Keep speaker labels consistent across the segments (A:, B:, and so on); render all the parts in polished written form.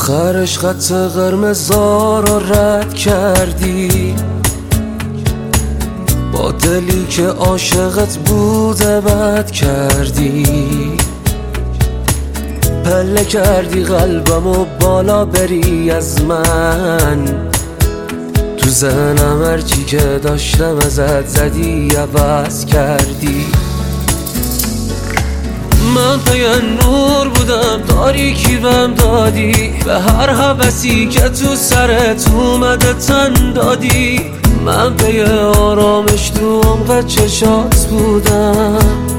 A: آخرش خط قرمزا رو رد کردی، با دلی که عاشقت بوده بد کردی. پله کردی قلبمو بالا بری از من، تو ذهنم هرچی که داشتم ازت زدی عوض کردی. من پی نور بودم تاریکی بهم دادی، به هر هوسی که تو سرت اومده تن دادی. من پی آرامش تو عمق چشات بودم،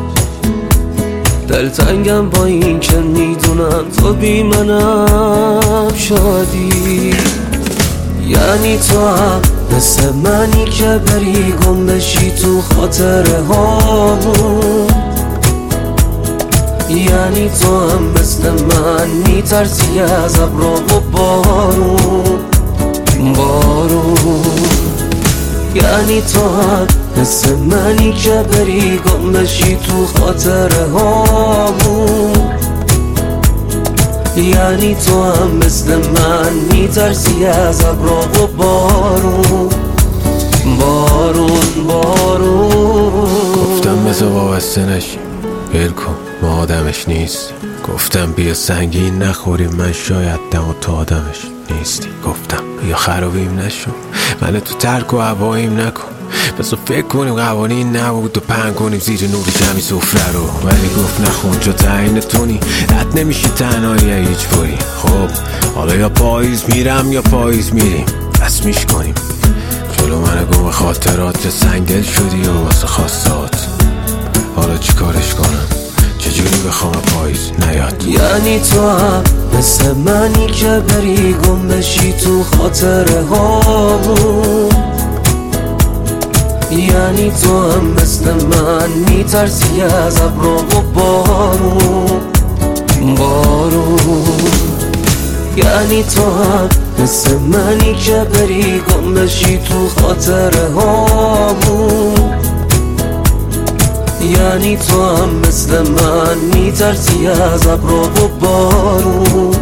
A: دلتنگم با این که میدونم تو بی منم شادی. یعنی تو هم مثل منی که بری گم بشی تو خاطره هامون، یعنی تو هم مثل من میترسی از ابر و بارون. یعنی تو هم مثل منی که بری گم بشی تو خاطره هامون، یعنی تو هم مثل من میترسی از ابر و بارون.
B: گفتم بذار وابسته نشی، ول کن ما آدمش نیست. گفتم بیا سنگین نخوریم، من شاید دم و تو آدمش نیستی. گفتم بیا خرابیم نشو، من تو ترک و هواییم نکن. بذار فکر کنیم قوانین نبود و پنگ کنیم زیر نور جمعی سفره رو. ولی گفت نخون چو تعیین تونی، رد نمیشی تنهایی هیچ باری. خب حالا یا پاییز میرم یا پاییز میریم، رسمیش کنیم. جلو من گم خاطرات سنگدل شدی و واسه خواستات. حالا چی کارش کنم، چجوری بخوام پاییز نیاد؟
A: یعنی تو هم مثل منی که بری گم بشی تو خاطره هامون، یعنی تو هم مثل من میترسی از ابر و بارون. یعنی تو هم مثل منی که بری گم بشی تو خاطره هامون، یعنی تو هم مثل من میترسی از ابر و بارون.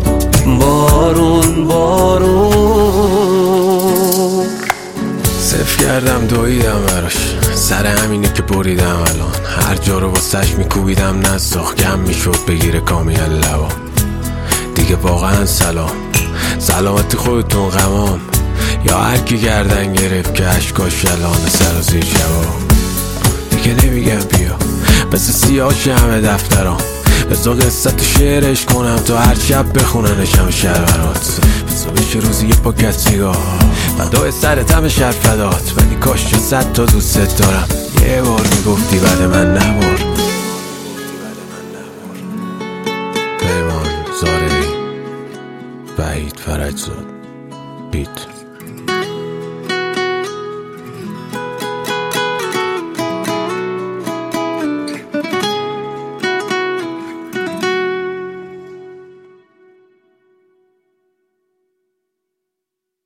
B: صفر کردم دویدم براش، سر همینه که بریدم الان. هر جا رو واسش میکوبیدم نساخ، کم میشد بگیره کامیل لبا. دیگه واقعا سلامتی خودتون غمام، یا هر کی گردن گرفت که عشقاش یلان سر و زیر جواب. دیگه نمیگم بیا مثل سیاهش همه دفترام، بذار قصه تو شعرش کنم تو هر شب بخوننش همه شهرورات. بذار بشه روزی یه پاکت سیگار فدای سرت همه شهر فدات. ولی کاش چه 100 تا دوست دارم، یه بار میگفتی بعد من نبار. پیمان زارعی، وحید فرجزاد، بیت.